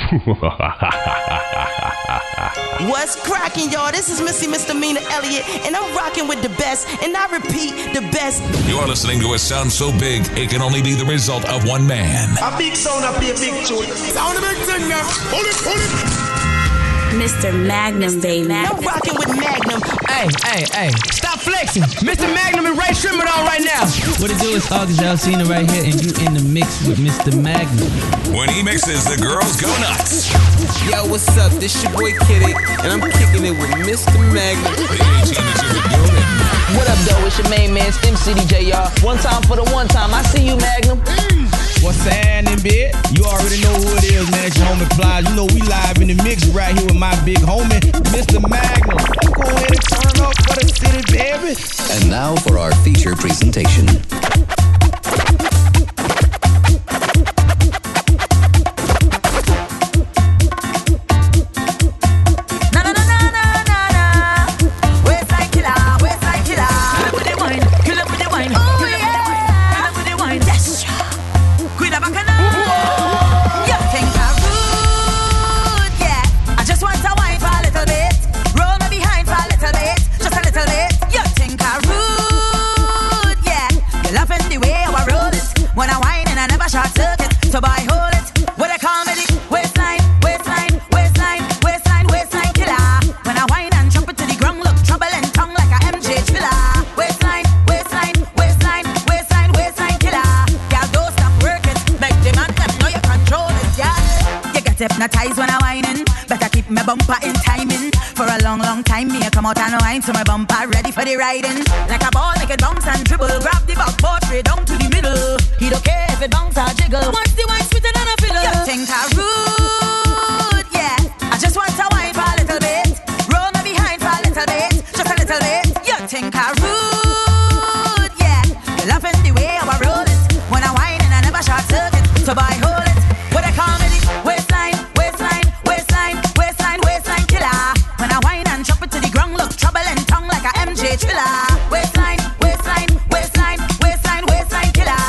What's cracking, y'all? This is Missy Misdemeanor Elliott, and I'm rocking with the best, and I repeat, the best. You're listening to a sound so big, it can only be the result of one man. A big sound, a big tune. Sound a big thing now. Hold it. Mr. Magnum, baby. I'm rocking with Magnum. Hey, stop flexing. Mr. Magnum and Ray Shrimmer on right now. What it do is August Alsina right here, and you in the mix with Mr. Magnum. When he mixes, the girls go nuts. Yo, what's up? This your boy Kitty, and I'm kicking it with Mr. Magnum. The A-team is in the building. What up, though? It's your main man, MCDJ, y'all. One time for the one time. I see you, Magnum. What's happening, bitch? You already know who it is, man. It's your homie Fly. You know we live in the mix right here with my big homie, Mr. Magnum. Go ahead and turn up for the city, baby. And now for our feature presentation. So I hold it, what I call me the waistline, waistline, waistline, waistline, waistline killer. When I whine and jump it to the ground, look trouble and tongue like a MJ Thriller. Waistline, waistline, waistline, waistline, waistline killer. Girl, don't stop working, make the man them know you control it, yeah. You get hypnotized when I whining, better keep my bumper in timing. For a long, long time, me I come out and whine to my bumper, ready for the riding. Like a ball, make it bounce and dribble, grab the backboard straight down to the middle. He don't care if it bounce or jiggle. Once the wine sweeter than a fiddle. You think I rude, yeah. I just want to wine for a little bit. Roll me behind for a little bit. Just a little bit. You think I rude, yeah. You're loving the way how I roll it. When I whine and I never short circuit. So boy, hold it. What I call me the waistline, waistline, waistline, waistline, waistline killer. When I whine and jump it to the ground, look trouble and tongue like a MJ Thriller. Waistline, waistline, waistline, waistline, waistline killer.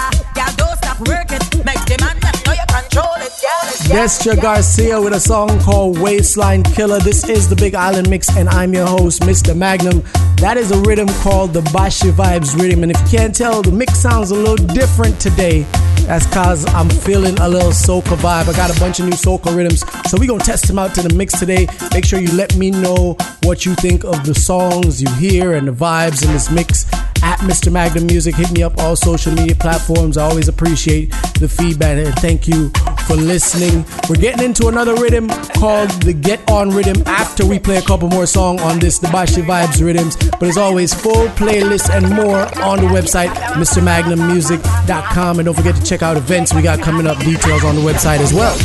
Work it, make the man them know you control it, yeah. Destra Garcia with a song called Waistline Killer. This is the Big Island Mix, and I'm your host, Mr. Magnum. That is a rhythm called the Bashi Vibes rhythm, and if you can't tell, the mix sounds a little different today. That's cause I'm feeling a little soca vibe. I got a bunch of new soca rhythms, so we're gonna test them out to the mix today. Make sure you let me know what you think of the songs you hear and the vibes in this mix. At Mr. Magnum Music, hit me up all social media platforms. I always appreciate the feedback, and thank you for listening. We're getting into another rhythm called the Get On Rhythm after we play a couple more songs on this, the Bashi Vibes rhythms. But as always, full playlist and more on the website, MrMagnumMusic.com. And don't forget to check out events we got coming up, details on the website as well.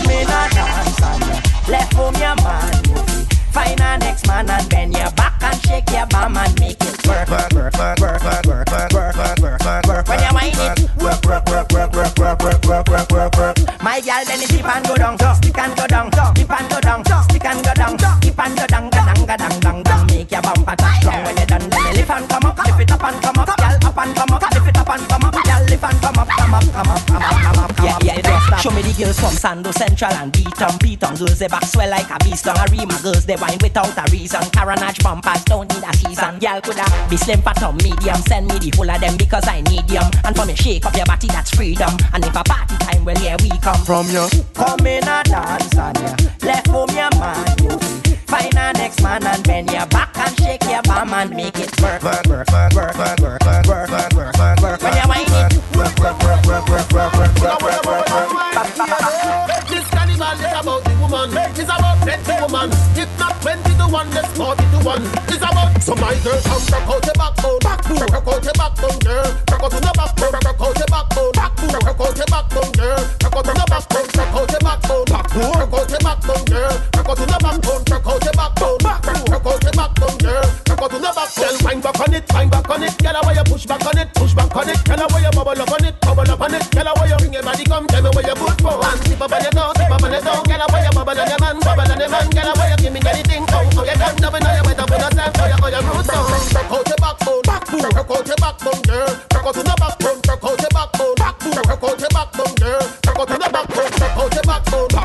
Left home your man, find a next man and bend your back and shake your bum and make it work, work, work, work, work, work, work, work, work, work, work, work. When you whine it, work, work, work, work, work, work, work, work, work, work, work. My girl, then it dip and go down, stick and go down, dip and go down, stick and go down, dip and go down, down, make your bumper touch strong. When you done, then you lift and come up, lift it up and come up, girl, up and come up, lift it up and come up, girl, lift and come up, come up, come up, come up, come up, come up. Yeah, yeah, show me the girls from Sando Central and beat on girls, they back swell like a beast on Arima girls, they wine without a reason. Carnage bumpers don't need a season. Y'all coulda be slim, fat or medium. Send me the whole of them because I need them. And for me shake up your body, that's freedom. And if a party time, well here we come. From you come in a dance and ya left home your man, you find a next man and bend your back and shake your bum and make it work, work, work, work, work, work, work, work, work, work, work, work, work. When you whine it, work, work, work, work, work, work, work, work, work, work, work. This carnival is about the woman. It's about plenty woman. If not 20 to 1, let's 40 to 1. It's about so my girl come rock out your backbone, backbone, rock out your backbone, girl. Rock out to the backbone, rock out your backbone, backbone, rock out your backbone, girl. Rock out to the backbone, rock out your backbone, backbone, rock out your backbone, girl. Rock out to the backbone, rock out your backbone, backbone, rock out your backbone, girl. Rock out to the backbone. Girl, wind back on it, wind back on it. Girl, where you push back on it, push back on it. Girl, where you bubble up on it, bubble up on it. Girl, where you bring your body come, tell me where you put for and slip up on your toe, slip up on your toe. Girl, where you bubble on your man, bubble on your man. Girl, where you give me anything, oh you done, never know you better put yourself, oh you roots on. Rock out your backbone, backbone, rock out your backbone, girl. Rock out to the backbone, rock out your backbone, backbone, rock out your backbone, girl. Rock out to the backbone, rock out your backbone.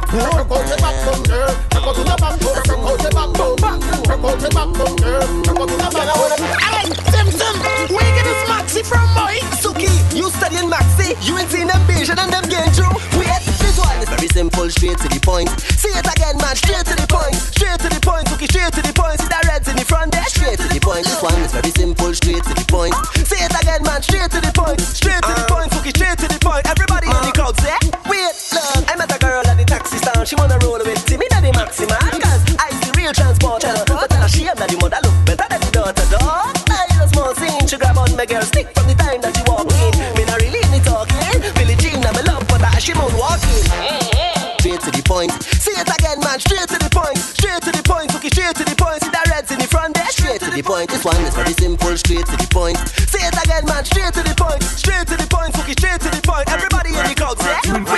backbone. Rock out your backbone, girl. Rock out to the backbone. Rock out your backbone. Rock out your backbone, girl. Rock out to the backbone. Hey, Simpson, where you get this Maxi from, boy? Suki, you studying Maxi. You ain't seen them vision and them game through. Wait, this one is very simple, straight to the point. Say it again, man, straight to the point. Straight to the point, Suki, straight to the point. See that reds in the front there, straight to the point. This one is very simple, straight to the point. Say it again, man, straight to the point. Straight to the point, Suki, straight to the point. Everybody in the crowd say, wait, look, I met a girl at the taxi stand. She wanna roll with me, not the Maxi, man. Cause I's the real transporter. But tell her she am not the mother, look better than the daughter, dog. I a small scene, she grab on my girl stick from the time that she walk in. Me not really in the talking. Billie Jean, I'm a love, but she moan walking. Straight to the point. Say it again, man. Straight to the point. Straight to the point. Suki, straight to the point. See that reds in the front there. Straight to the point. This one is very simple. Straight to the point. Say it again, man. Straight to the point. Straight to the point. Suki, straight to the point. Everybody in the crowd say,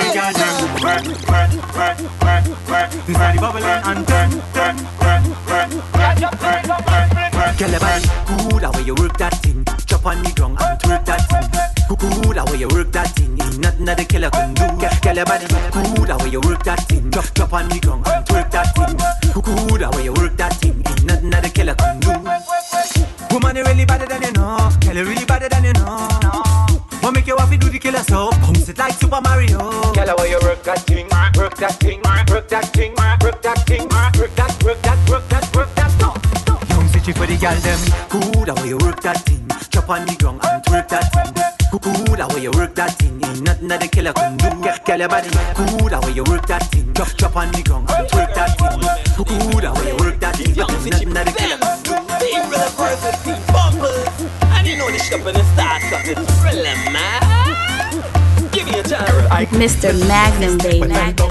this body bubbling and turn. Girl, your body cool, the way you work that thing. Chop on the ground and twerk that thing. Cool, the way you work that thing. Ain't nothing that the killer can do. Girl, your body cool, the way you work that thing. Chop on the ground and twerk that thing. Cool, the way you work that thing. Ain't nothing that the killer can do. Woman, you really better than you know. Girl, you really better than you know. What make you have to do the killer so? Bounce it like Super Mario. Girl, the way you work that thing. Work that thing. Work that thing. Work that thing. Work that. Work that. Work that. Work that. Chick for the girl them. Cool, the way you work that thing. Chop on the ground and twerk that thing. Cool, the way you work that thing. Ain't nothing that the killer can do. Girl, your body. Cool, the way you work that thing. Chop on the ground and twerk that thing. Cool, the way you work that thing. Ain't nothing that the killer can do. Team brother versus team bumbles. And you know the shit up in the start of it. Really, man. Give me a chance. Mr. Magnum, baby.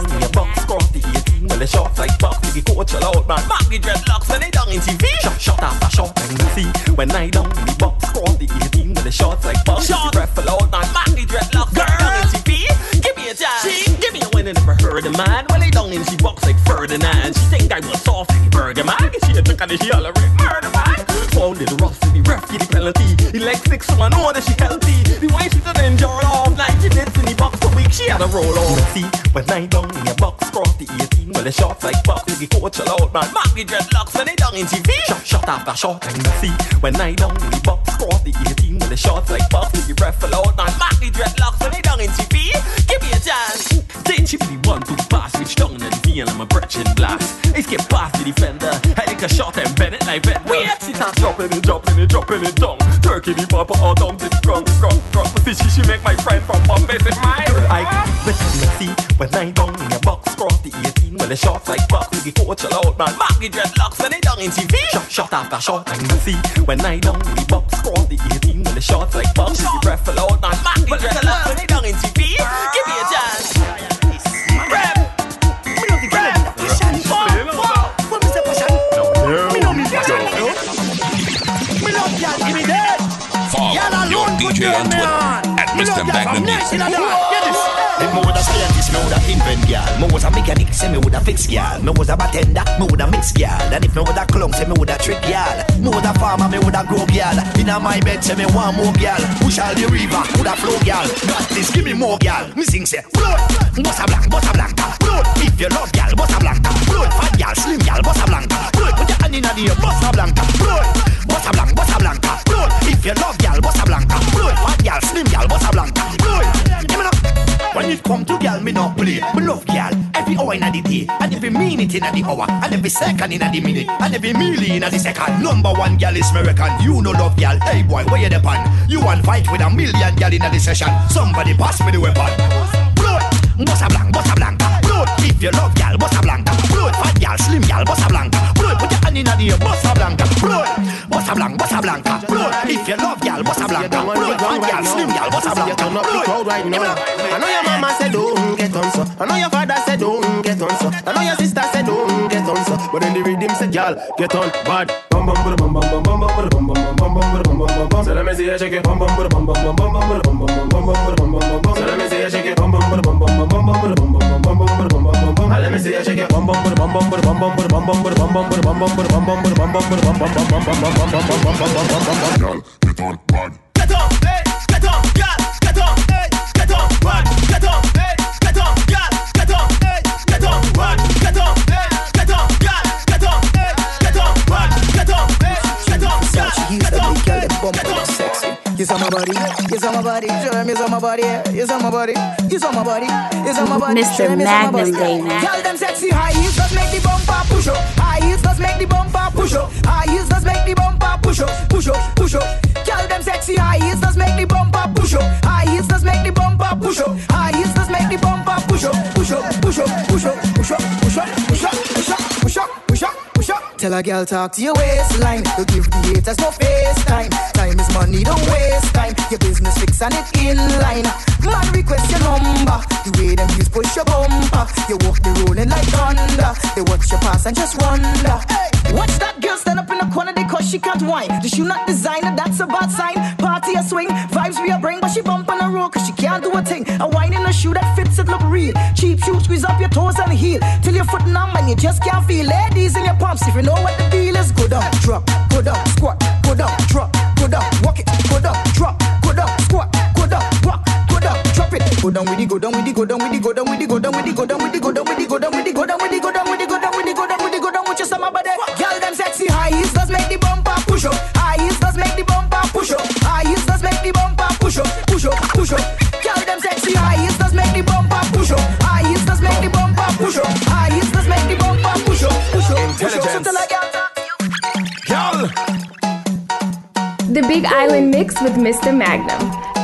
Well, the shots like box, the coach allowed man. Mark the dreadlocks when they down in TV. Shot after shot, and you see when I down in the box, cross the 18. Well, the shots like box, the ref allowed man. Mark the dreadlocks when they down in TV. Give me a chance, give me a win and never heard a man. Well, they down in the box like Ferdinand. She think I was soft like Burger Man. She a drink and she all a murder man. Found the rough to the ref, get the penalty. He like 6 so I know that she healthy. The way she did enjoy all night, she did in the box for week. She had a roll on. See when I down in the box, cross the 18. Well, the shots like box, the coach allowed man. Mark the dreadlocks when they down in TV. Shot after shot, and you see when I down in the box, cross the 18. Well, the shots like box, the ref allowed man. Mark the dreadlocks when they down in TV. Give me a chance. Then she be one to pass, which down in the V and I'm a brethren blast. I skip past the defender, I take a shot and bend it like that. Wait, she starts dropping it down. Turkey the papa all down to the ground. She make my friend from one visit my I bet you see when I down in the box, cross the 18. Well, the shots like box, the coach allowed man. Mark the dreadlocks when they down in TV. Shot after shot, and you see when I down in the box, cross the 18. Well, the shots like box, the ref allowed man. Mark the dreadlocks when they down in TV. Give me a chance. Rap. Me know the girl. What Mr. Passion? Me know me passion. Me love y'all. Give me that. Follow your DJ on Twitter at Mr. Magnum Music. If me woulda scientist, me woulda invent girl. Me was a mechanic, say me woulda fix girl. Me was a bartender, me woulda mix girl. And if me woulda clown, say me woulda trick girl. Me woulda farmer, me woulda grow girl. Inna my bed, say me want more girl. Push all the river, woulda flow girl. Got this, give me more girl. Me sing say, blood, bossa blanca, blood. If you love girl, bossa blanca, blood. Fat girl, slim girl, bossa blanca, blood. Put your hand inna the bossa blanca, blood. Bossa blanca, blood. If you love girl, bossa blanca, blood. Fat girl, slim girl, bossa blanca, blood. Give me no. When it come to girl, me not play. Me love girl every hour inna the day, and every minute inna the hour, and every second inna the minute, and every milli inna the second. Number one girl is me reckon. You no love girl. Hey boy, where you depend? You want fight with a million girl inna the session? Somebody pass me the weapon. Blood, bossa blanca, blood. If you love girl, bossa blanca, blood. Fat girl, slim girl, bossa blanca, blood. Put your hand inna the bossa blanca, blood. Bossa blanca, blood. If you love girl, bossa blanca, blood. Fat girl, slim girl, bossa blanca, blood. Right now. I know your mama said don't get on so. I know your father said don't get on so. I know your sister said don't get on so. But then the rhythm said y'all get on bad. Bum bum bum bum bum bum bum bum bum bum bum bum bum bum. So let me see you shake it. Bum bum bum bum bum bum bum bum bum bum bum bum. So let me see you shake it. Bum bum bum bum bum bum bum bum bum bum bum bum. Let me see you shake it. Bum bum bum bum bum bum bum bum bum bum bum bum bum bum bum. Get on bad. Get on, hey, get on, girl, get on, hey, get on, bad, get on, hey, get on, girl, get on, hey, get on, body. Show them it's on my body. It's on my body. It's on my body. It's on my body. Mr. Magnum, baby. Tell them sexy high heels just make the bumper push up. High heels just make the bumper push up. High heels just make the bumper push up. Push up, push up. Tell them sexy high heels just make the bumper push up. High heels just make the bumper push up. High heels just make the bumper push up. Push up, push up, push up, push up, push up, push up, push up, push up, push up, push up. Tell a girl talk to your waistline. You give the haters no FaceTime. Time is money, don't waste time. Your business fix and it in line. Man request your number. The way them heels push your bumper. You walk the rolling like thunder. They watch you pass and just wonder. Hey, watch that girl stand up in the corner because she can't whine. The shoe not designer, that's a bad sign. Party a swing, vibes we a bring, but she bump on the road cause she can't do a thing. A wine in a shoe that fits it look real. Cheap shoe squeeze up your toes and heel till your foot numb and you just can't feel. Ladies in your pumps, if you know what the deal is, go down, drop, go down, squat, go down, drop, go down, walk it, go down, drop, go down, squat, go down, walk, go down, drop it. Go down with the, go down with the, go down with the, go down with the, go down with the, go down with the, go down with the, go down with the, go down with the, go down with the, go down with the, go down with the, go down with your summer body. Girl, them sexy high heels does make the bumper push up. High heels does make the bumper push up. High heels does make the bumper push up, push up, push up. Girl, them sexy high heels does make the bumper push up. High heels does make the bumper push up. High heels does make the bumper push up, push up. Intelligence. Girl. The Big Island Mix with Mr. Magnum.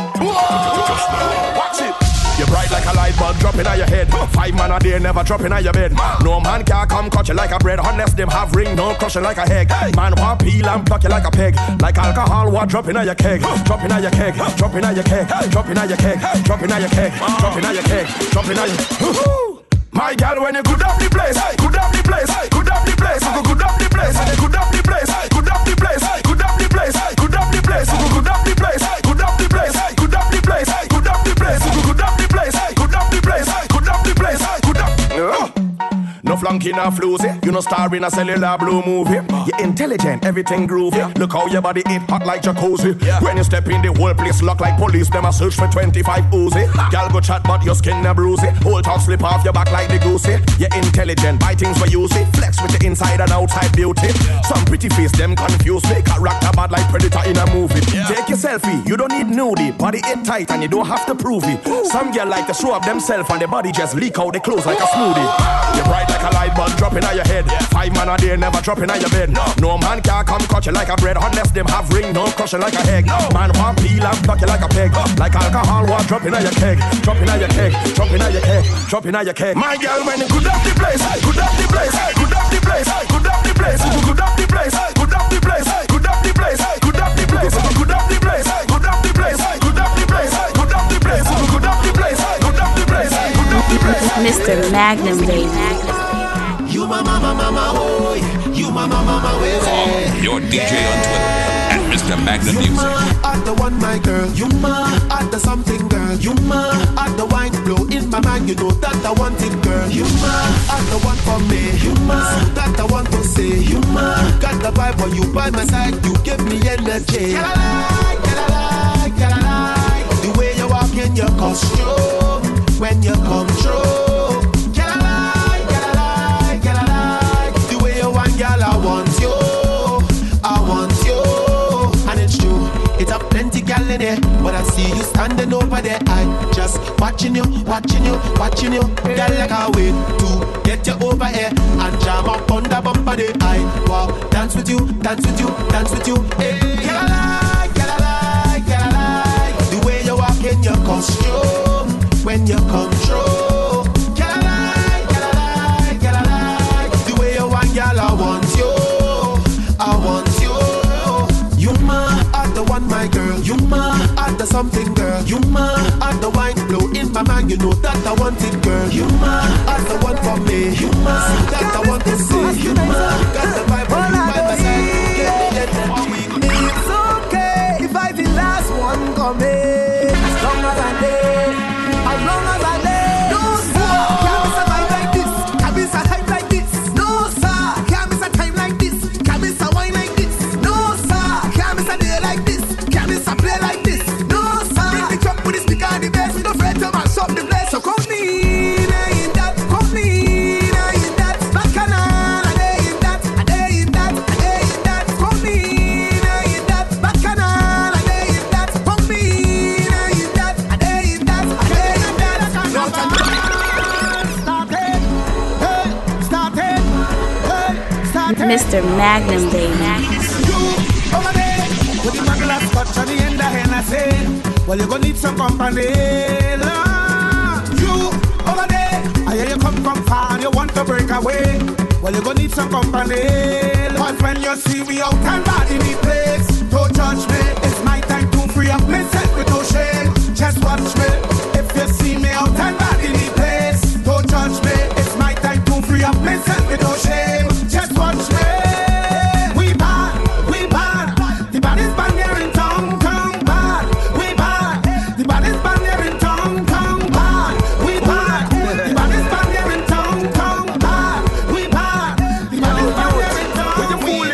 Watch it. You're bright like a light bulb dropping on your head. 5 man a day never dropping on your bed. No man can come cut you like a bread unless them have ring, no crushing like a egg. Man want peel and pluck you like a peg. Like alcohol, what dropping on your keg. Dropping on your keg, dropping on your keg, dropping on your keg, dropping on your keg, dropping on your keg, dropping on your. My girl, when you good up the place, good up the place, good up the place, good up the place, good up the place, good up the place, good up the place, good up the place, good up the place, good up the place, good up the place, good up the place, good up the place, good up the place, good up the place, good up. No flunky, no floozy. You no star in a cellular blue movie. You're intelligent, everything groovy. Look how your body it hot like jacuzzi. When you step in, the whole place lock like police. Them a search for 25 Uzi. Y'all go chat, but your skin a bruisey. Whole talk slip off your back like the goosey. You're intelligent, buy things for you see. Flex with the inside and outside beauty. Some pretty face, them confuse me. Character bad like Predator in a movie. Take your selfie, you don't need nudie. Body it tight and you don't have to prove it. Some girl like to show up themselves and their body just leak out the clothes like a smoothie. You're bright like a light bulb dropping on your head. 5 man a day never dropping on your bed. No man can come cut you like a bread unless them have ring, no crushing like a egg. Man want peel and pluck you like a peg. Like alcohol, what dropping on your keg. Dropping on your keg, dropping on your keg, dropping on your keg. My girl, when you good up the place, good up the place, good up the place, good up the place, good up the place, good up the place, good up the place, good up the place, good up the place, good up the place, good up the place, good up the place, good up the place, good up the place, good up the place. Mr. Magnum, baby. You my mama, mama, oh, you my mama, mama, way. Follow your DJ on Twitter at Mr. Magnum Music. You are the one, my girl. You are the something, girl. You are the wine blow in my mind. You know that I want it, girl. You are the one for me. You that I want to say. You got the vibe when you by my side. You give me energy. Get a like the way you walk in your costume when you come through. Girl, I want you, and it's true. It's a plenty gal in there, but I see you standing over there. I just watching you, watching you, watching you. Girl, like I wait to get you over here and jam up on the bumper day. I wow, dance with you, dance with you, dance with you. Hey, girl, I like the way you walk in your costume when you come through. Girl, I want you, I want you. You are the one, my girl. You are the something, girl. You are the wine blow in my mind. You know that I want it, girl. You are the one for me. You that I want to see. You got the vibe when you by my side. It's okay if I be last one coming. As long as I live, as long as I live. No sir, can't be survive like this. Can't be survive like this. No sir, can't miss a time like this. Can't miss a wine like this. No sir, can't miss a day like this. Can't miss a play like this. No sir, bring the truck with the speaker and the bass. We don't afraid to mash up the place. So come in, ain't that come in. Mr. Magnum, baby. Over there, with the bottle of scotch on the end of Hennessy. Well, you're gonna need some company. You over there, I hear you come from far and you want to break away. Well, you're gonna need some company. But when you see we out and bad in the place, don't judge me. It's my time to free up myself with no shame. Just watch me. If you see me out and bad in the place, don't judge me. It's my time to free up myself with no shame. Just watch me. We bad. The baddest band here in town, bad. We bad. The baddest band here in town, bad. We bad. The baddest band here in town, bad. We bad. The baddest band here in town. With the fool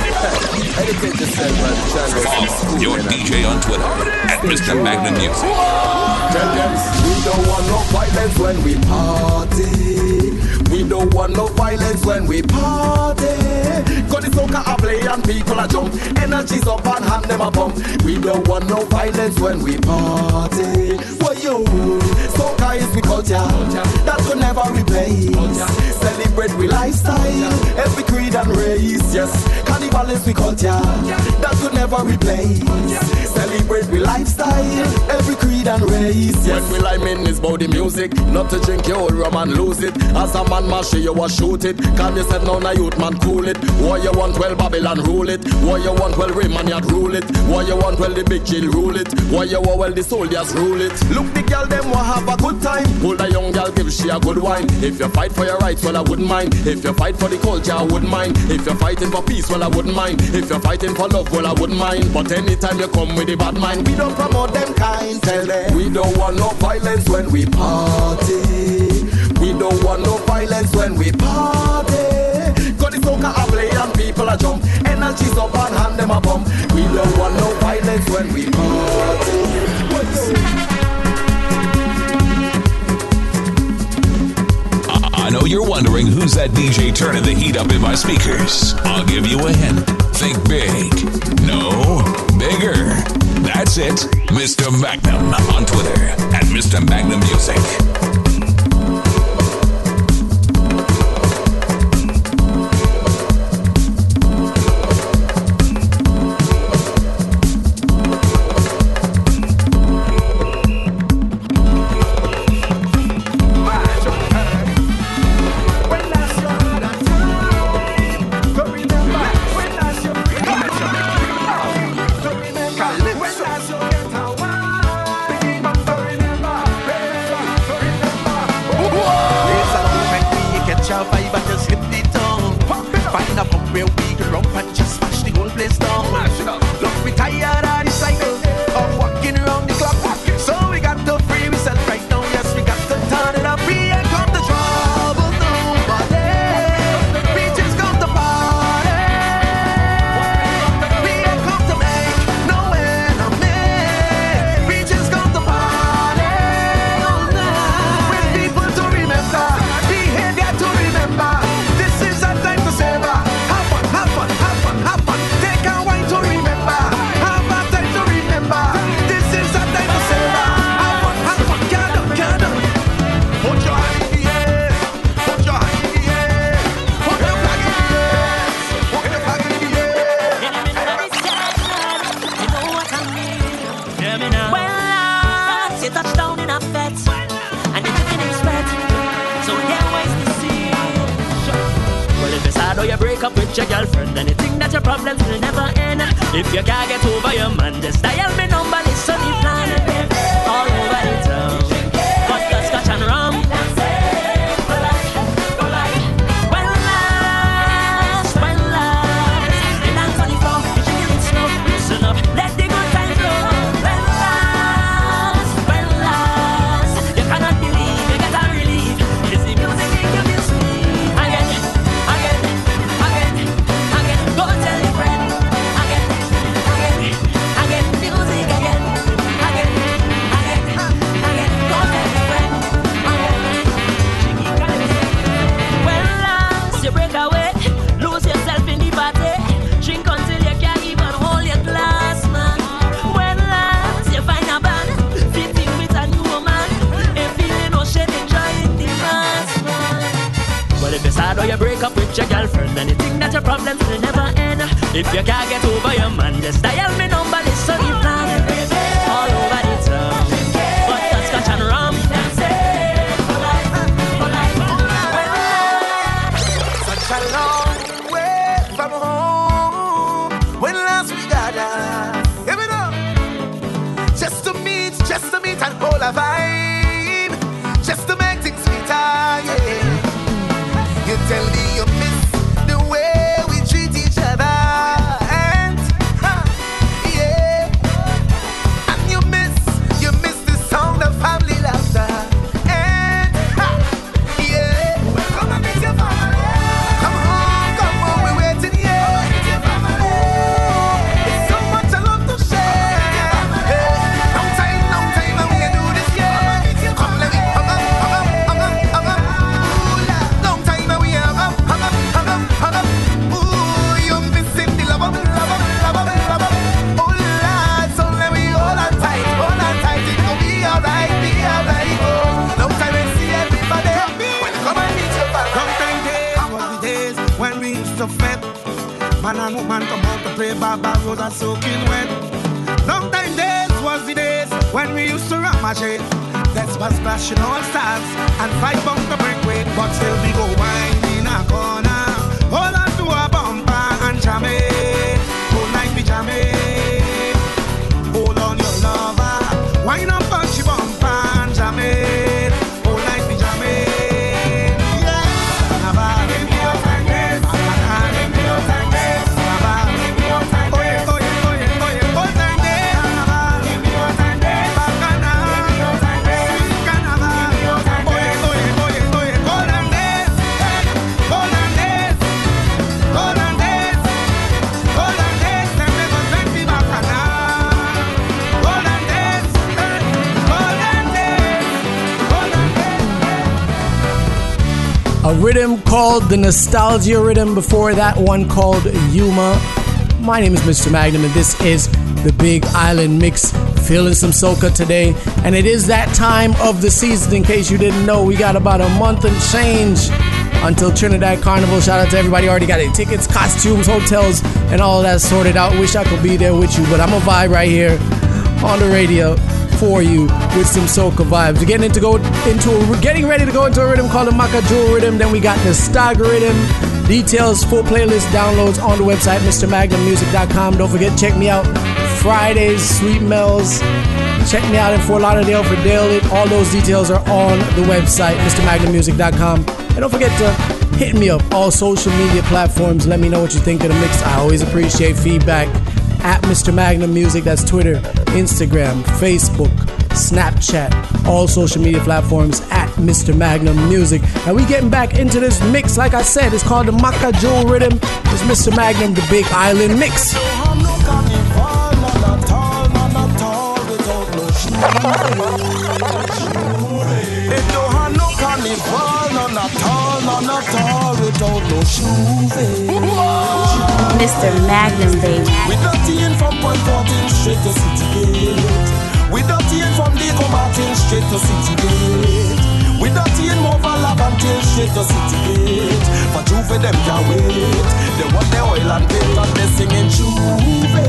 Follow your DJ on Twitter at Mr. Magnum Music. Tell them we don't want no violence when we party. We don't want no violence when we party. Cause the soca a play and people a jump. Energy's up and hand them a pump. We don't want no violence when we party. Well, yo, soca is we culture that will never replace. Celebrate we lifestyle, every creed and race. Yes, carnival is we culture that will never replace. Celebrate we lifestyle, every creed and race. Yes. When we like men is about the music, not to drink your old rum and lose it. As a man mash you was shoot it. Can you said now na youth man cool it? What you want well Babylon rule it? What you want well Raymond yet rule it? What you want well the big Jill rule it? What you want well the soldiers rule it? Look the girl them will have a good time. Hold a young girl give she a good wine. If you fight for your rights well I wouldn't mind. If you fight for the culture I wouldn't mind. If you're fighting for peace well I wouldn't mind. If you're fighting for love well I wouldn't mind. But anytime you come with a bad mind, we don't promote them kind. Tell them we don't want no violence when we party. We don't want no violence when we party. Cause the soca a play and people a jump. Energy's up and hand them a bump. We don't want no violence when we party. I know you're wondering who's that DJ turning the heat up in my speakers. I'll give you a hint. Think big. No, bigger. That's it. Mr. Magnum on Twitter at Mr. Magnum Music. If you can't get over your man, just dial me number, listen if not all over the town. Vodka, scotch and rum. When last, they dance on the floor, you chill it slow, listen up, let the good times flow. When last, you cannot believe, you get a relief. It's the music make you feel sweet. Again, go tell your friend. Again, music again. if you're sad or you break up with your girlfriend and you think that your problems will never end, if you can't get over your man, just dial me number, listen if not all over the town. But that's scotch and rum. Such a long way from home. When last we gathered, give it up. Just to meet and hold a vibe. Just to make things sweeter, yeah. You tell me you miss the way we treat each other, and yeah. And you miss the sound of family laughter, and yeah. Come and meet your family. Come on, we're waiting here. It's so much I love to share. Long time, and we can do this, yeah. Come let me hug up. Long time and we hug up. Ooh, you're missing the love. Oh Lord, so let me hold on tight. It gon' be alright. Oh, long time and see everybody. When you come and meet your family. Sometime days was the days when we used to fed. Man and woman come out to play barbaros and soaking wet. Sometime days was the days when we used to rock my shade. That's was splashing all stars and fight bump the break weight. But still we go wind in a corner. Hold on to a bumper and jam it. Whole night we jam it. Hold on your lover. Wind up punchy bumper and jam it. Whole night we jam it. Yeah. Give me your time, yes. Give me your time, yes. Give me your time, yes. Oh yeah. Hold time, yes. Give me your time, yes. Bacana. Give me your time, yes. Canada. Give me your time, yes. Oh yeah. Hold on, yes. Hold on, yes. Them never send me bacana. Hold on, yes. A rhythm called the Nostalgia Rhythm. Before that one called Yuma. My name is Mr. Magnum and this is the Big Island Mix. Feeling some soca today. And it is that time of the season. In case you didn't know, we got about a month and change until Trinidad Carnival. Shout out to everybody already got their tickets, costumes, hotels, and all of that sorted out. Wish I could be there with you, but I'm a vibe right here on the radio for you with some soca vibes. We're getting ready to go into a rhythm called the Maka Jewel Rhythm. Then we got the Stagger Rhythm. Details, full playlist downloads on the website, MrMagnumMusic.com. Don't forget, check me out Fridays, Sweet Mel's. Check me out in Fort Lauderdale for Dale. All those details are on the website, MrMagnumMusic.com. And don't forget to hit me up all social media platforms. Let me know what you think of the mix. I always appreciate feedback. At Mr. Magnum Music, that's Twitter, Instagram, Facebook, Snapchat, all social media platforms at Mr. Magnum Music. Now we getting back into this mix. Like I said, it's called the Maka Jewel Rhythm. It's Mr. Magnum, the Big Island Mix. It don't have no carnival, none at all, without no shoes. Mr. Magnum, baby. We dirty in from Point 14 straight to City Gate. We dirty in from Diego Martin straight to City Gate. We dirty in Mova Lavantil straight to City Gate. For Juve them can't wait. They want the oil and paint and they singing Juve.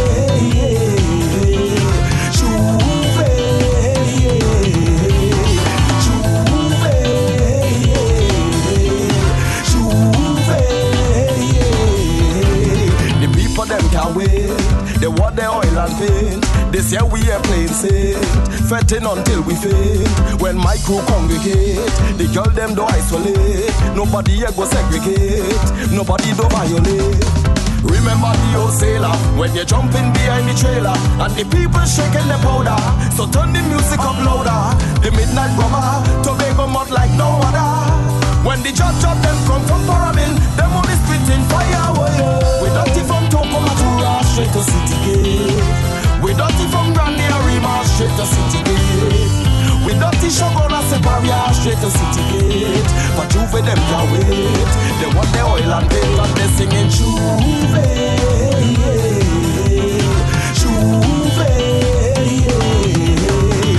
For them can't wait. They want the oil and paint. This year we are playing safe, fetting until we fade. When my crew congregate, the girl them do isolate. Nobody here go segregate, nobody do violate. Remember the old sailor, when you jumping behind the trailer, and the people shaking the powder. So turn the music up louder. The midnight rubber, Tobago mud like no other. When the judge of them come from Paramin, them only spitting fire. We dirty from Tokomatura straight to City Gate. We dirty from Grande Arima straight to City Gate. We dirty Shogona Separia straight to City Gate. For Juve them can't wait. They want the oil and paint and they singing Juve.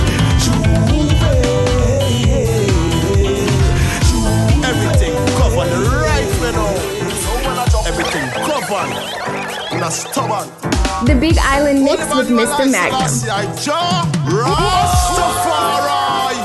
Everything covered a stubborn. The Big Island Mix with Mr. Magnum. Rastafari.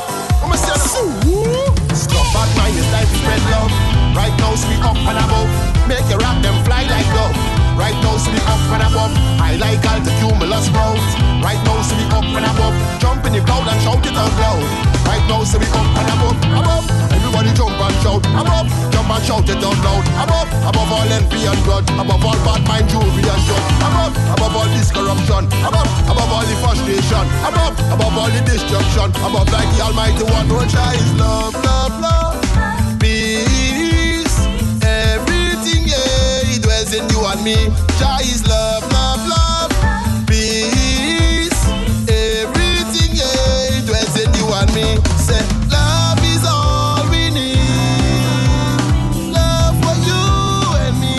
Stop bad mind, it's time to spread love. Right now, sweet up and above. Make your rock them fly like dove. Right now, sweet up and above. I like altitude, growth. Right now, sweet up and above. Jump in the cloud and shout it out loud. Right now, sweet up and above. Above. Everybody jump and shout. Above. Jump and shout it out loud. Above. Above all envy and grudge. Above all bad mind, jewelry and judge. Above. Above all this corruption. Above. Above all the frustration. Above. Above all the destruction. Above like the Almighty One. No Jah is love, love, love. Peace. Everything, yeah, it dwells in you and me. Jah is love, love, love. Peace. Everything, yeah, it dwells in you and me. Say, love is all we need. Love for you and me.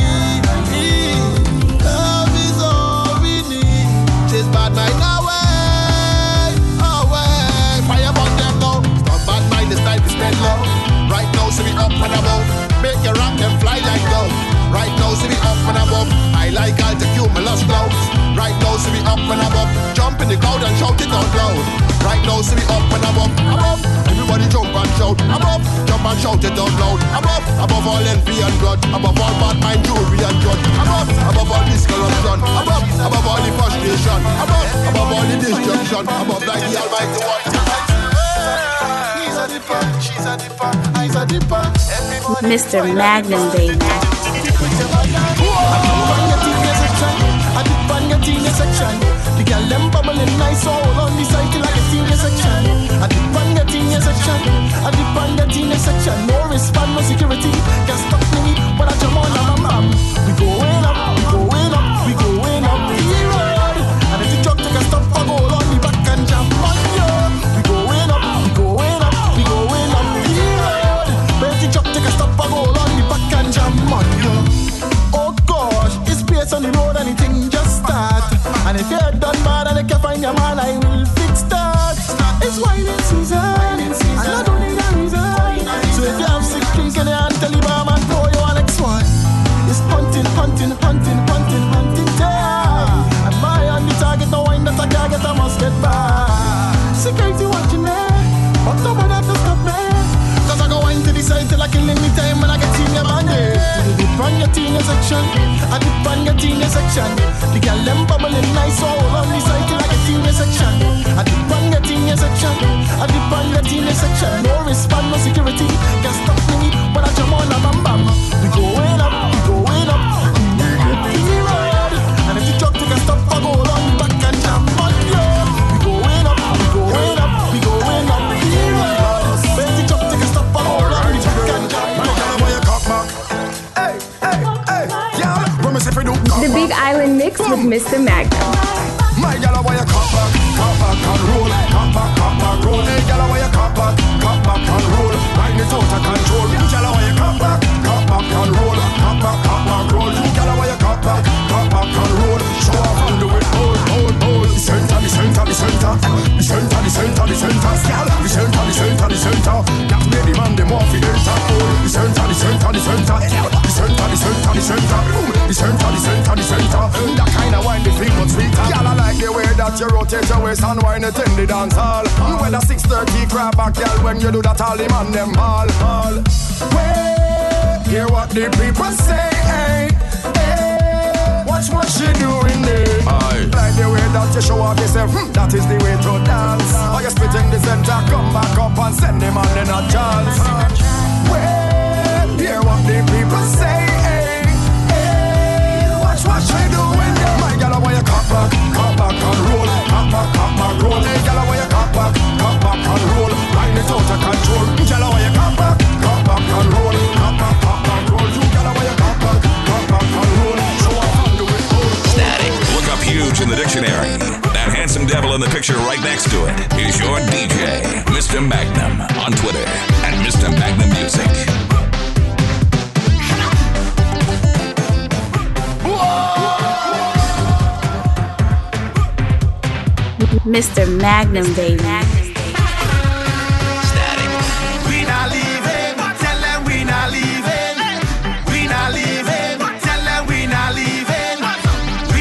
Love is all we need. Chase bad mind away, away. Fire burn them now. Stop bad mind, it's time to spread love. Right now, see me up and above. Make your rock them fly like dove. Right now, see me up and above. I like altitude, clouds. Right now, see me up and above. Jump in the cloud and shout it out loud. Right now, see me up and above. Above. Everybody jump and shout. Above. Jump and shout it out loud. Above. Above all envy and grudge. Above all bad mind, jewelry and judge. Above. Above all this corruption. Above. Above all the frustration. Above. Above all the destruction. Above like the Almighty One. He's a dipper, she's a dipper, I's a dipper. Mr. Magnum, baby. I dip on your teenage section. The girl them bubbling nice all on the cycle like a teenage section. I dip on your teenage section. I dip on your teenage section. No response, no security. Can't stop me when I jump on my mom. We going up, we going up, we going up the road. And if the truck take a stop, I go on the back and jump on you. We going up, we going up, we going up the road. But if the truck take a stop, I go on the back and jump on you. Oh gosh, it's place on the road and the thing just start. And if you're done bad and you can't find your man, I will fix that. It's whining season, and I don't need a reason. So if you have sick drink in your hand, tell the barman pour you on next one. It's hunting, hunting, hunting, hunting, hunting time. And my on the target, no wine that I can't get, I must get by. Security watching me, but nobody has to stop me. Cause I go wine to the side till I kill any time when I get in your man. Dip on your teenage section, I dip on your teenage section. The girl them bubbling nice all on the cycle like a teenage section. I dip on your teenage section, I dip on your teenage section. No response, no security, can't stop me when I jump on a bam bam. We going up, we going up, the road. And if the truck take a stop, I go on the back and jump on you. We going up, we going up, we going up the road. But if the truck take a stop, I go on the back and jump on you. The Big Island Mix with Mr. Magnum. My gal, why you come back and roll, come back, roll. Hey, gal, why you come back and roll. Ride it out of control. Gal, why you come back and roll, come back, roll. You gal, why you come back and roll. Show off and do it, hold. The center, the center, the center, the center, the center, the center. Gal, the center, the center, the center. That made the man them off the enter. The center, the center, the center. The center, the center, the center. The center, the center, the center. That kind of wine, the feel but sweeter. Gal, I like the way that you rotate your waist and wine it in the dance hall. When the 6:30 crab back, girl, when you do that, all the man them ball. Wait, hear what the people say. Hey, hey, watch what she doing there. Like the way that you show off yourself, that is the way to dance. Or you spit in the center, come back up and send the man in a chance. Wait, hear what the people say. Hey, hey, watch what she doing there. My girl, I want you come back and roll. Come back, roll. Hey, girl, I want you come back and roll. Line it out of control. Girl, I want you come back and roll. Come back, roll. You girl, I want you come back and roll. Show off and do it. Static. Look up huge in the dictionary. That handsome devil in the picture right next to it is your DJ, Mr. Magnum, on Twitter at Mr. Magnum Music. Mr. Magnum, baby. Static. We not leaving, tell them we not leaving. We not leaving, tell them we not leaving. We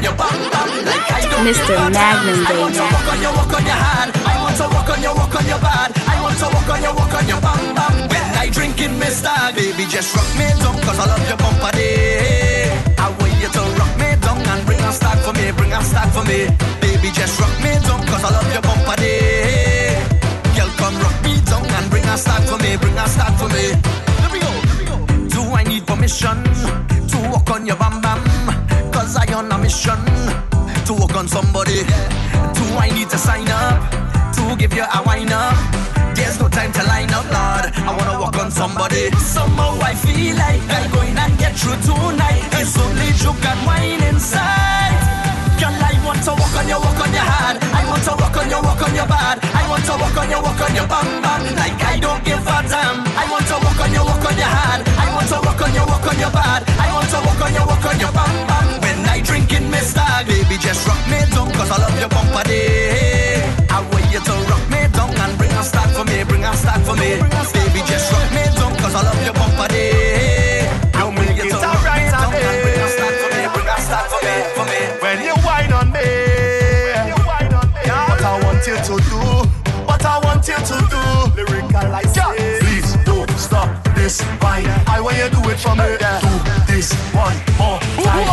on your bum bum like I don't Mr. give a damn. Magnum, I want to baby. walk on your hand. I want to walk on your bad. I want to walk on your bum bum. When I drink in Mr. Baby, just rock me down, cause I love your bumper day. I want you to rock me down and bring a start for me, bring a start for me. Baby, just rock me down, cause I love your bumper day. Girl, come rock me down and bring a start for me, bring a start for me. Let me go. Do I need permission to walk on your bam bam? Cause I on a mission to walk on somebody. Do I need to sign up to give you a wine up? There's no time to line up, Lord. I wanna walk on somebody. Somehow I feel like I'm going and get through tonight. It's only joke and wine inside. Girl, I want to walk on your hand. I want to walk on your bad. I want to walk on your bum bum like I don't give a damn. I want to walk on your hand. I want to walk on your bad. I want to walk on your bum bum. When I drink in Mr. Baby, just rock me down, cause I love your bumper day. I want you to rock me down and bring a start for me, bring a start for me. Baby, just rock me down, cause I love your bumper day. I want you to rock me down and bring a start for me, bring a start for me, for me. When you whine on me, what I want you to do, what I want you to do. Lyrical I say, please don't stop this whine. I want you to do it for me. Do this one more time.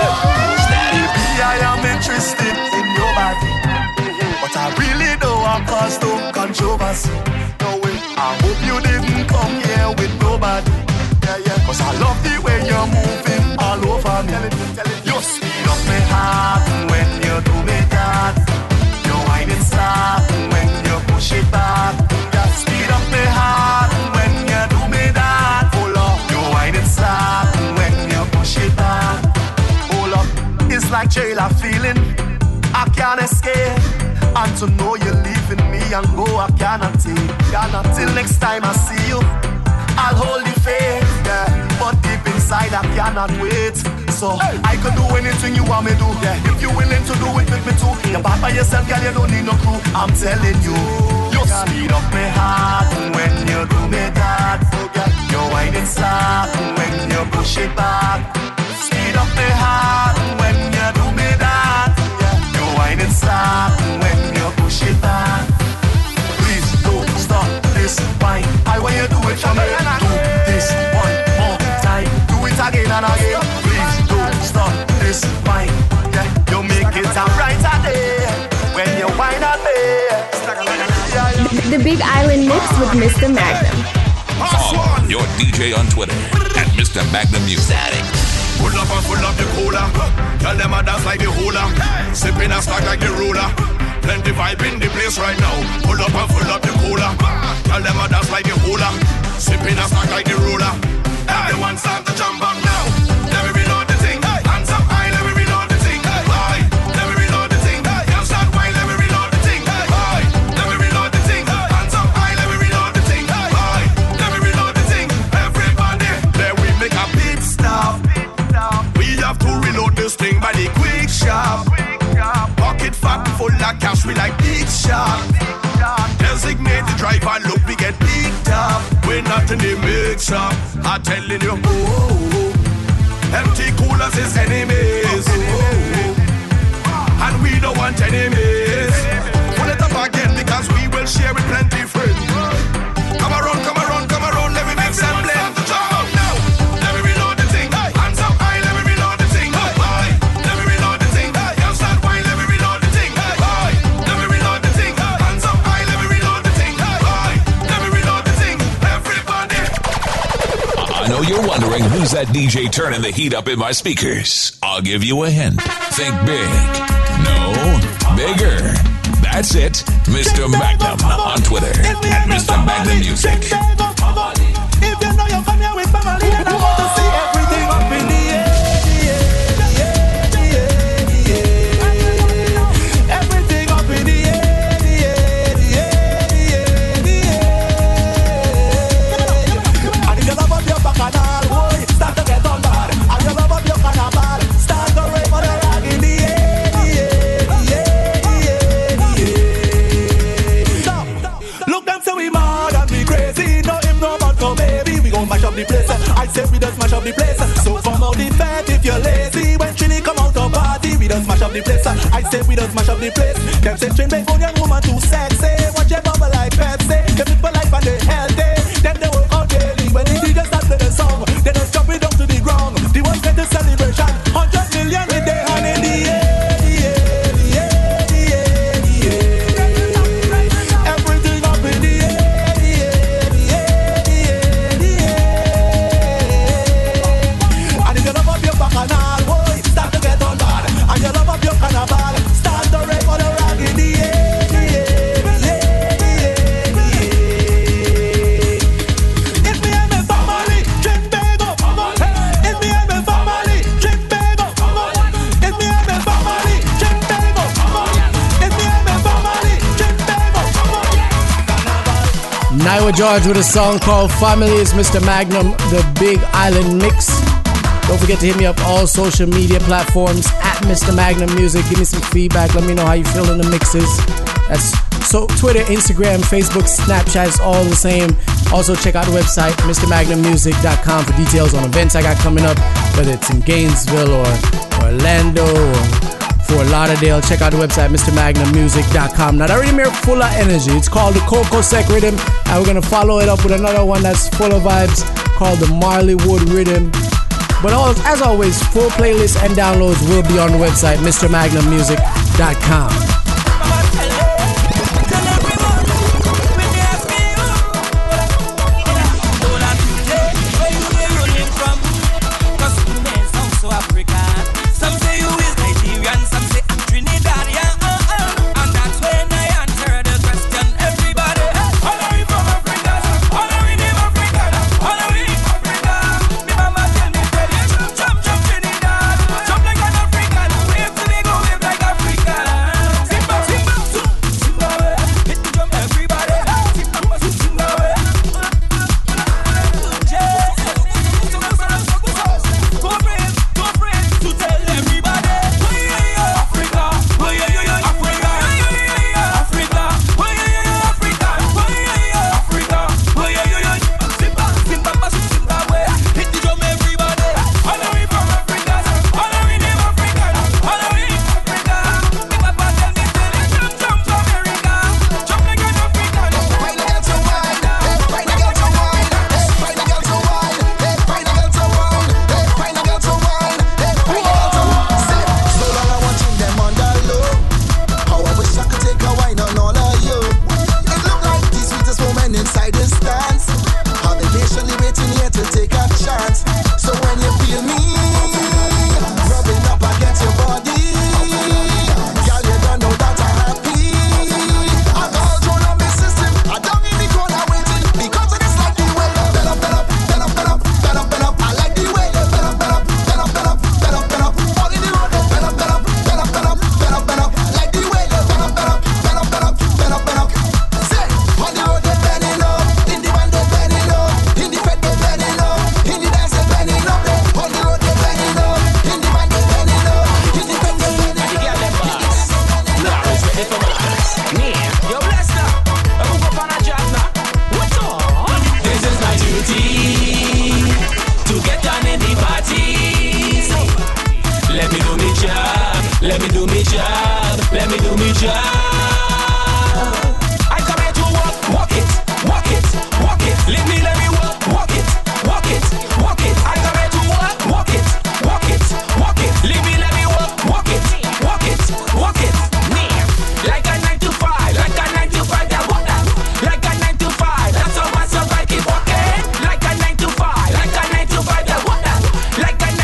I am interested in your body, but I really don't want cause no controversy. No way. I hope you didn't come here with nobody. Cause I love the way you're moving all over me. You speed up my heart when you do me that. Your whining start when you push it back. Just speed up my heart when you do me that. Hold up, your whining start when you push it back. Hold up, it's like jailer feeling. I can't escape. And to know you're leaving me and go, I cannot take. Till next time I see you, I'll hold you faith, yeah. But deep inside I cannot wait. So I could do anything you want me to, yeah. If you're willing to do it with me too. You're bad by yourself, girl, you don't need no crew. I'm telling you, you speed up my heart when you do me that. You're whining slap when you push it back. Speed up my heart when you do me that. You're whining slap when you push it back. Please don't stop this wine. I want you to do it for me. Do this one more time. Do it again and again. Please don't stop this wine. Yeah, you make it a brighter day when you wine at me. The Big Island Mix with Mr. Magnum. Follow your DJ on Twitter at Mr. Magnum Music. Pull up and full up the cooler. Tell them I dance like the hula. Sipping and stack like the ruler. Plenty vibe in the place right now. Pull up and full up the cooler. Tell them I dance like the hula. Sipping and stack like the ruler. Everyone start to jump up now. Let me reload the thing. Hands up high, let me reload the thing. Why? Let me reload the thing. Can't start why, let me reload the thing. Why? Let me reload the thing. Hands up high, let me reload the thing. Why? Let me reload the thing. Everybody, let we make a pit stop. We have to reload this thing by the quick shop. Pocket fat full of cash, we like big shop. Designate the driver, look, we get picked up. We're not in the mix up. I'm telling you, empty coolers is enemies. And we don't want enemies. Pull it up again because we will share with plenty friends. Come around, come around, come around, let me mix and blend. You're wondering who's that DJ turning the heat up in my speakers. I'll give you a hint. Think big. No, bigger. That's it. Mr. Magnum on Twitter at Mr. Magnum Music. If you know you're coming with family, then I want to see everything up in the air. Everything up in the air. The place. I say we just smash up the place. So come out the fat if you're lazy. When Trini come out of party, we just say we don't smash up the place. Them say train make young woman too sexy. Watch your bubble like Pepsi. The people like and they healthy. Them they work out daily. When the DJ start play the song, they just jump it down to the ground. The ones get the celebration. 100 million in their hand in the air. Naiwa George with a song called Family is Mr. Magnum, the Big Island Mix. Don't forget to hit me up all social media platforms at Mr. Magnum Music. Give me some feedback. Let me know how you feel in the mixes. That's so Twitter, Instagram, Facebook, Snapchat, it's all the same. Also check out the website, MrMagnumMusic.com for details on events I got coming up, whether it's in Gainesville or Orlando or Fort Lauderdale. Check out the website, MrMagnumMusic.com. Now that rhythm here full of energy. It's called the Coco Sec Rhythm, and we're gonna follow it up with another one that's full of vibes called the Marley Wood Rhythm. But as always, full playlists and downloads will be on the website, MrMagnumMusic.com.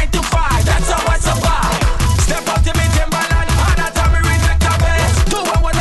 Step out to me, Timberland, harder than me, reject a best. Do what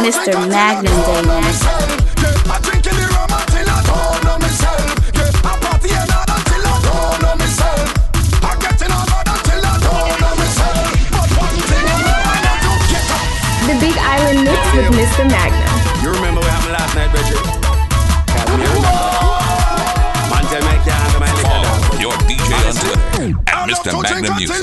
Mr. Magnum, baby. I drink in the rum until I don't know myself. I party until I don't know myself. I get in until I don't know myself. But one thing I know, I want to get up. The Big Island Mix with Mr. Magnum. You remember what happened last night, Richard? Man, tell me I can't handle my liquor down. Follow your DJ on Twitter at Mr. Magnum Music.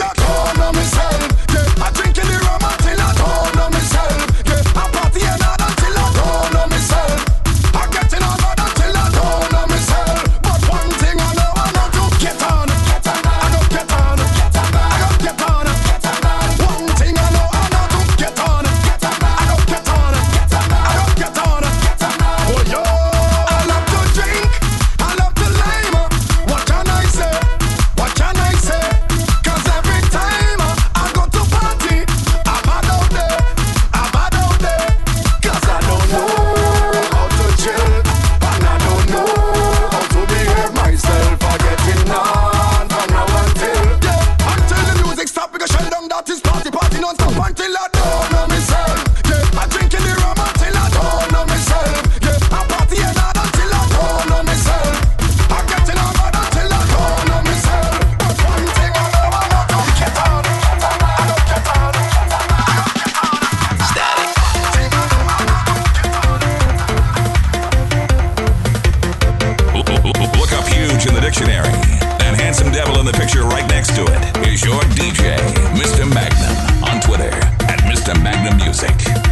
I drink in the rum until I don't know myself. I party until I don't know myself. I get in until I don't know myself. But one thing I know, I want to get on. I don't get on. I don't get on. One thing I know, I want to get on. I don't get on. I don't get on. Oh yo, I love to drink. I love to lime. What can I say? What can I say? 'Cause every time I go to party, I'm bad out there. I'm bad out there. 'Cause I don't know how to chill, and I don't know how to behave myself. I getting on from now until the music stop. We go shut down. That is party non-stop until I don't know myself. I drink in the rum until I don't know myself. I party until I don't know myself. I getting on until I don't know myself. But one thing I know, I want to get on. I don't get on. Look up huge in the dictionary and handsome devil in the picture right next to it is your DJ, Mr. Magnum, on Twitter at Mr. Magnum Music.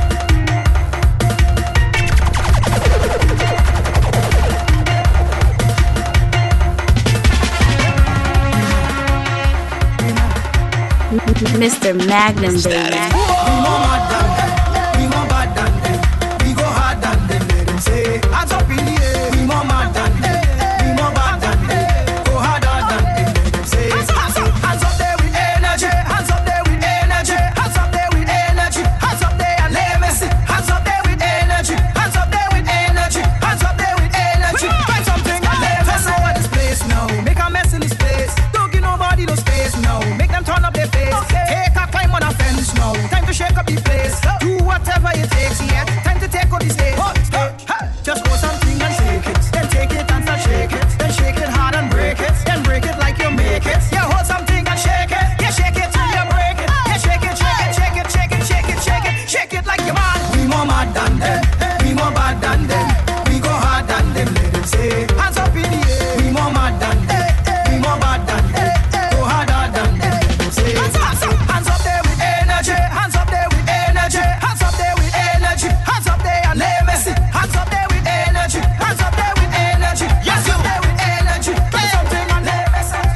Mr. Magnum, baby. We more mad than them, we more bad than them. We go hard than them, let them say. Hands up in the air. We more mad than them, we more bad than them. Go harder than them, let them say. Hands up there with energy, hands up there with energy, hands up there with energy, hands up there and let me see. Hands up there with energy, hands up there with energy, hands up there with energy. Find something and let us know what this place now. Make a mess in this place. Don't give nobody no space now. Make them turn up their face. Take a climb on a fence now. Time to shake up the place. Do whatever it takes, yeah. Time to take out the stage. Just go something and shake it. Then take it and start shake it. Then shake it hard and break it. Then break it like you make it. Yeah, hold something and shake it. Yeah, shake it till you break it. Yeah, shake it, shake it, shake it, shake it, shake it, shake it. Shake it like you man. We more mad than them. We more bad than them. We go hard than them. Let them say. Hands up in the air. We more mad than them. We more bad than them. Go harder than them. Let them say. Hands up there with energy. Hands up there with energy. Hands up there with energy. Hands up there and let me see. Hands up there with energy. Hands up there with energy. Yes, you there with energy. Play something and let me see.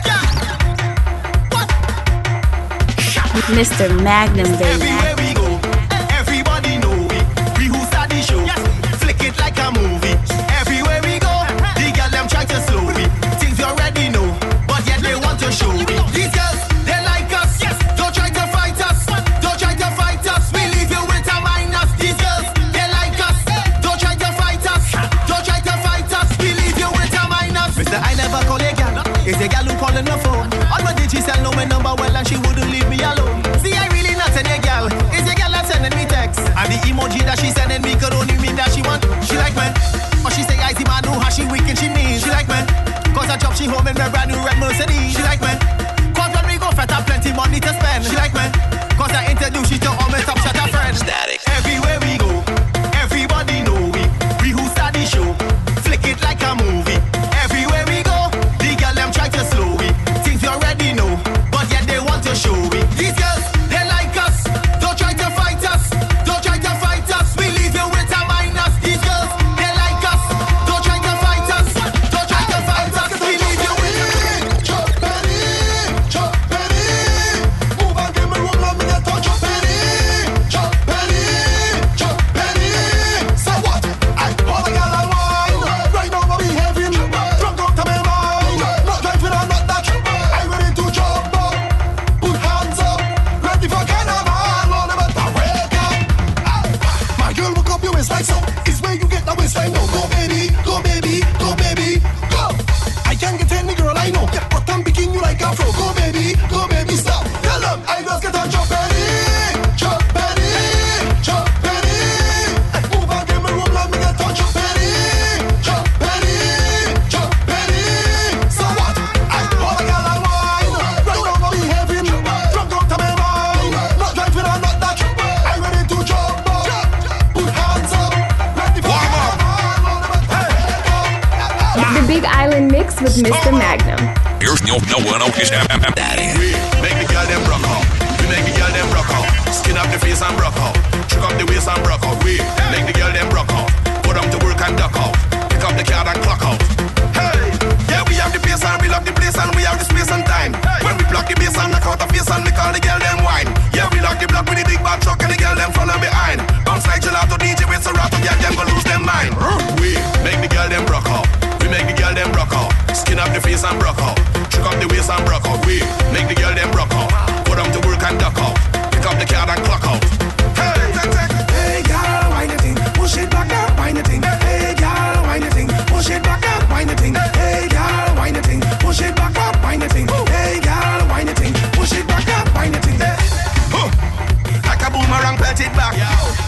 Mr. Magnum, baby. Everywhere we go, everybody know we. We who start the show, flick it like a movie. Everywhere we go, the girl them try to slow me. Things you already know, but yet they want to show me. These girls, they like us. Don't try to fight us. Don't try to fight us. We leave you with a minus. These girls, they like us. Don't try to fight us. Don't try to fight us. We leave you with a minus. Mister, I never call a girl. It's a girl who calling the phone. On my digits, I know my number well and she wouldn't leave me alone. See, I really not any girl. It's with Mr. Magnum. Here's no one else that is. We make the girl them rock out. We make the girl them rock out. Skin up the face and rock out. Shook up the waist and rock out. We make the girl them rock out. Put them to work and duck out. Pick up the card and clock out. Hey, yeah, we have the pace and we love the place and we have the space and time. When we block the bass and knock out the face and we call the girl them wine. Yeah, we lock the block with the big bad truck and the girl them follow behind. Bounce like gelato DJ with Serato, girl them go lose them mind. We make the girl them rock out. We make the girl them rock out. Skin up the face and rock out. Shook up the waist and rock out. We make the girl them rock out. Put them to work and duck out. Pick up the card and clock out. Hey, girl, wine the thing. Push it back up, wine the thing. Hey, girl, wine the thing. Push it back up, wine the thing. Hey, girl, wine the thing. Push it back up, wine the thing. Hey, girl, wine the thing. Push it back up, wine the thing. Like a boomerang, pelt it back.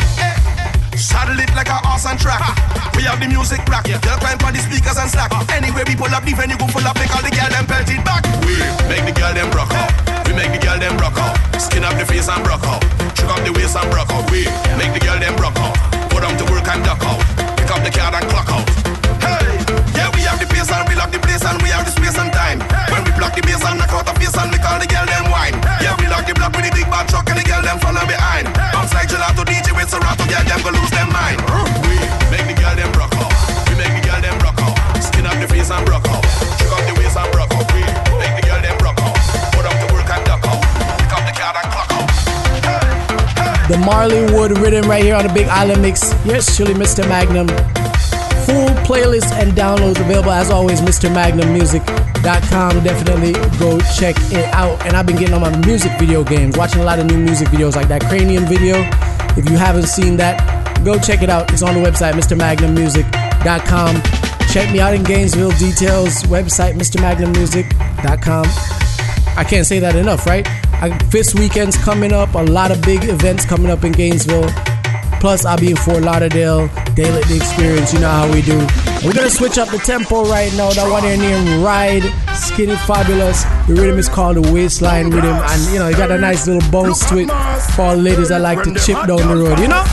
Saddle it like a horse and track. We have the music crack. Girl climb for the speakers and slack. Anyway, we pull up the venue, go full up, make all the girl them pelt it back. We make the girl them rock out. We make the girl them rock out. Skin up the face and rock out. Shook up the waist and rock out. We make the girl them rock out. Put them to work and duck out. Pick up the card and clock out. Hey, yeah, we have the pace and we lock the place and we have the space and time. When we block the bass and knock out the face and we call the girl them wine. Yeah, we lock the block with the big bad truck and the girl them follow behind. Bounce like gelato DJ with Serato, girl them go lose them mind. We make the girl them rock out. We make the girl them rock out. Skin up the face and rock out. Shook up the waist and rock out. We make the girl them rock out. Put them to work and duck out. Pick up the card and clock out. The Marley Wood rhythm right here on the Big Island Mix. Yes, surely Mr. Magnum. Full playlist and downloads available as always, MrMagnumMusic.com. Definitely go check it out. And I've been getting on my music video games, watching a lot of new music videos like that Cranium video. If you haven't seen that, go check it out. It's on the website, MrMagnumMusic.com. Check me out in Gainesville. Details, website, MrMagnumMusic.com. I can't say that enough, right? Fist weekend's coming up. A lot of big events coming up in Gainesville. Plus, I'll be in Fort Lauderdale. They let the experience. You know how we do. We're going to switch up the tempo right now. That one here named Ride, Skinny Fabulous. The rhythm is called the Waistline Rhythm. And, you know, it got a nice little bounce to it for all ladies that like to chip down the road, you know?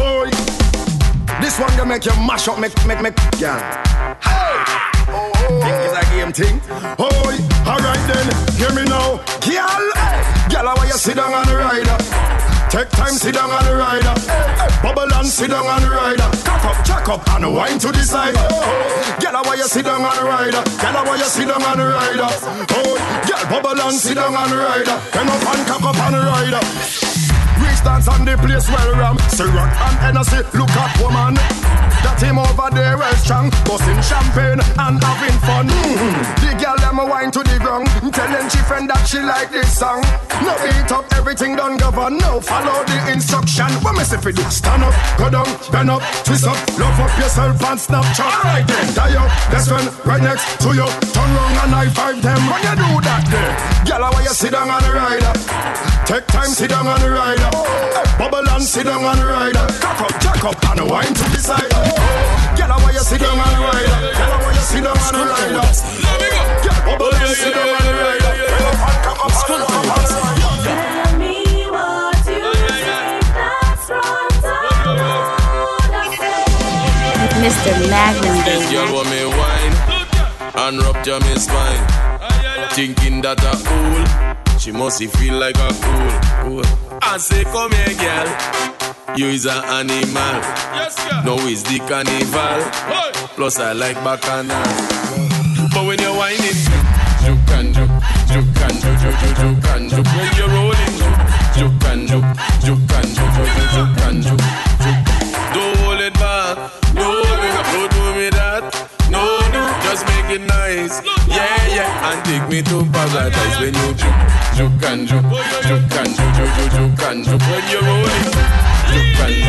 This one gonna make you mash up, make, yeah. Hey! Think it's a game thing. Oh, alright then, hear me now. Girl, why you sit down on the rider? Take time, sit down on the rider. Bubble and sit down on the rider. Cock up, jack up, and wine to the side. Girl, why you sit down on the rider? Girl, why you sit down on the rider? Oh, girl, bubble and sit down on the rider. Turn up and cock up on the rider. Rich dance on the place well ram. Ciroc and Hennessy, look at woman. That him over there well strong. Busting champagne and having fun. The girl them a wine to the ground. Telling she friend that she like this song. No beat up, everything done govern. No follow the instruction. What me say for do? Stand up, go down, bend up, twist up. Love up yourself and Snapchat. Alright then, tie up, best friend right next to you. Turn round and high five them. When you do that there, girl, why you sit down on the rider? Take time, sit down on the rider. Bubble and sit down on the rider. Cock up, jack up, and wine to the side. Girl, why you sit down on the rider? Girl, why you sit down on the rider? Girl, bubble and sit down on the rider. Girl, cock up, and wine to the side. Tell me what you think that's right. Mr. Magnum, This girl want me wine and rupture me spine. Thinking that a fool, she must feel like a fool. I say, come here, girl. You is an animal. No, it's the carnival. Plus, I like bacchanal. But when you're whining, juke and juke, juke and juke, juke and juke. When you're rolling, juke and juke, juke and juke, juke and juke. Don't hold it back. No, don't do me that. No, just make it nice. Yeah, and take me to paradise when you juke and juke, juke and juke, juke and juke. When you're rolling, juke and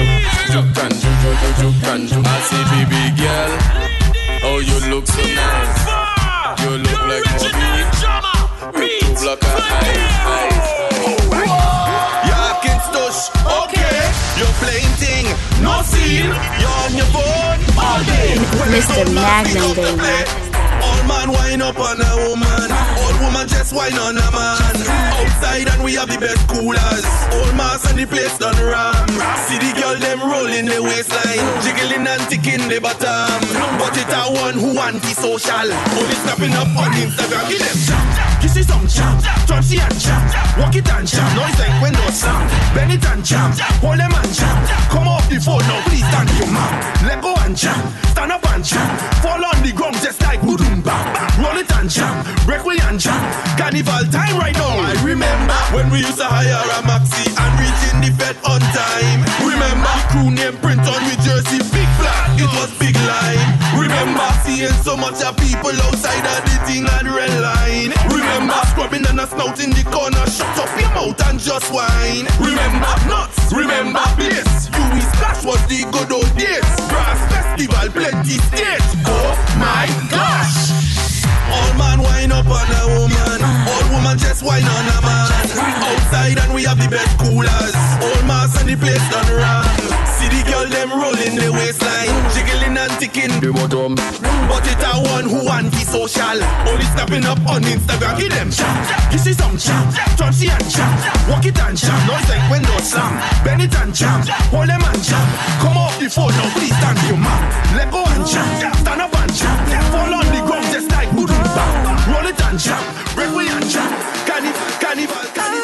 juke. I see baby girl, oh you look so nice. You look like Moby with two black eyes. You're King Stush, okay. You're playing thing, no scene. You're on your phone all day. Mr. Magnum, baby. All man wine up on a woman. All woman just wine on a man. Outside and we have the best coolers. All mass and the place done ram. See the girl them rolling the waistline, jiggling and ticking the bottom. But it a one who anti-social. Only snapping up on Instagram. Give them jam, kiss it some jam, touch it and jam, walk it and jam. Noise like window slam, bend it and jam, hold them and jam. Come off the phone now, please stand your man. Let go and jam, stand up and jam, fall on the ground just like boom bam. Roll it and jam, break way and jam. Carnival time right now. I remember when we used to hire a maxi and reach in the Fed on time. Remember the crew name print on your jersey, big flag, it was big line. Remember seeing so much of people outside of the thing and red line. Remember scrubbing and a snout in the corner, shut up your mouth and just whine. Remember nuts, remember bliss. Huey Splash was the good old days. Brass festival, plenty stage. Oh my gosh. All man wine up on a woman, all woman just wine on a man. Outside and we have the best coolers, all mass and the place done wrong. See the girl them rolling the waistline, jiggling and ticking the bottom. But it a one who anti-social, only snapping up on Instagram. Give them jam, kiss it some jam, touch it and jam, walk it and jam. Noise like window slam, bend it and jam, hold them and jam. Come off the phone now, please stand your man. Let go and jam, stand up and jam, fall on the ground just like good. Roll it and jam, break way and jam. Carnival.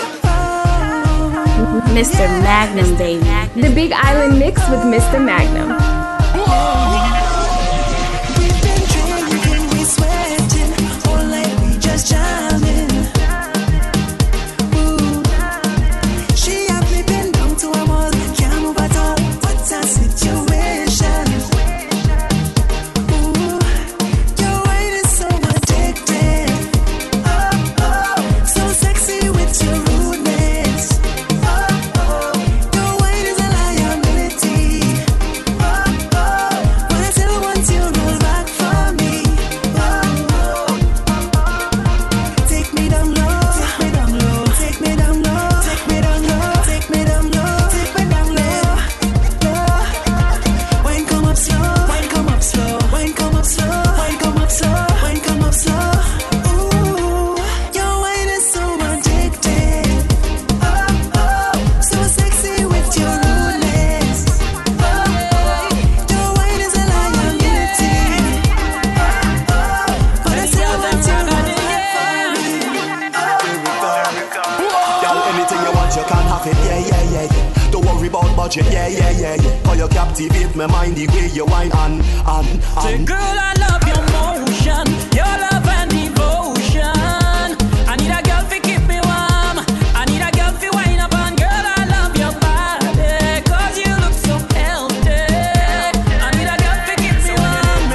Mr. Magnum, baby. The Big Island Mix with Mr. Magnum. We've been drinking, we sweating, all night we just jamming. Ooh. She have me been down to a wall, can't move at all. What a situation. Ooh, your wine is so addictive. Oh, oh, so sexy with your rudeness. Your wine is a liability. Oh, oh, when I tell once you roll back for me. Oh, oh, take me down low, take me down low, take me down low, take me down low, take me down low, take me down low. Wine come up slow, wine come up slow, wine come up slow, wine come up slow, wine come up slow. Ooh, your wine is so addictive. Oh, oh, so sexy with your rudeness. Oh, oh, your wine is a liability. Oh, oh, but I still want you to Girl, anything you want, you can have it, yeah. Don't worry about budget, yeah. Cause you captivate my mind the way you whine Say, girl, I love your motion, your love and devotion. I need a girl to keep me warm. I need a girl to wind up on. Girl, I love your body, cause you look so healthy. I need a girl to keep me warm.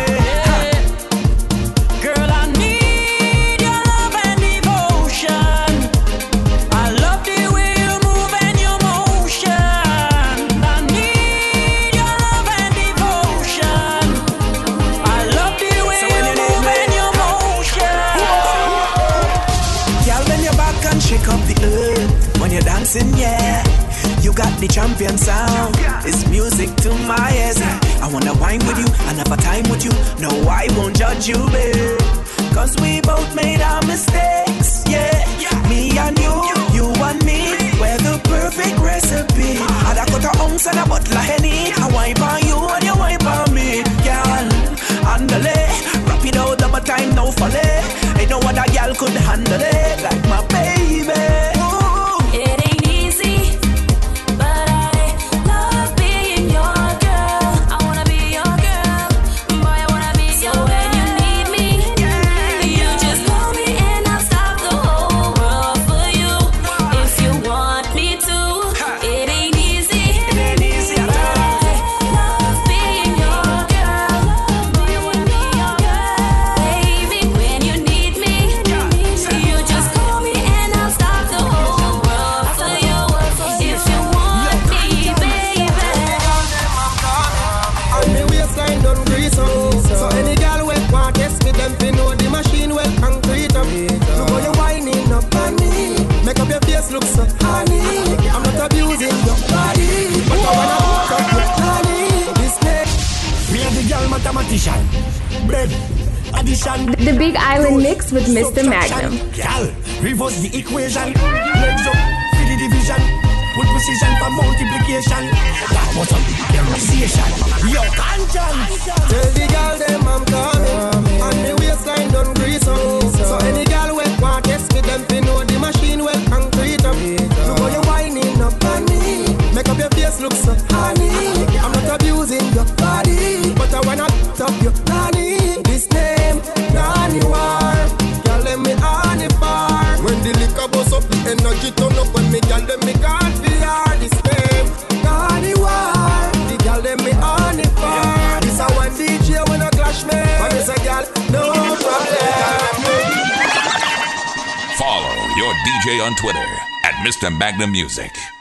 Girl, I need your love and devotion. I love the way you move and your motion. I need your love and devotion. I love the way you move and your motion. Girl, bend your back and shake up the earth when you're dancing, yeah. You got the champion sound. It's music to my ears. I wanna wine with you and have a time with you. No, I won't judge you, babe. Cause we both made our mistakes, yeah. Me and you and me, we're the perfect recipe. And I got a ounce and a bottle of Henny. I wipe on you and you wipe on me, girl. Andale, wrap it out double time, no folly. Ain't no other girl could handle it like my baby. It ain't easy, but I love being your girl. I wanna be your girl, boy, I wanna be your girl. So when you need me, you just call me and I'll stop the whole world for you. If you want me to, it ain't easy, but I love being your girl. Boy, I wanna be your girl. Baby, when you need me, you just call me and I'll stop the whole world for you. If you want me, baby. And the waistline done grease up. So any girl will want test me, them fi know the machine well concrete up. Look how you winding up on me, make up your face look so honey. I'm not abusing your body, but I wanna hook up your honey. This day, me and the girl mathematician, bread, addition. The Big Island Mix with Mr. Magnum. Girl, reverse the equation, legs up, for the division. With precision for multiplication. That was a big conversation. Yo, conscience. Tell the girl them I'm coming, and the waistline done grease up. So any girl we want test me, them fi know the machine well concrete up. Look how you winding up on me, make up your face look so honey. I'm not abusing your body, but I wanna top your nanny. This name, Nanny War. Girl, let me on the bar. When the liquor bust up, the energy turn up. When me girl, let me can't be hard. This name, Nanny War. The girl, let me on the bar. This a one DJ when I clash me. But it's a girl, no problem. Follow your DJ on Twitter at Mr. Magnum Music.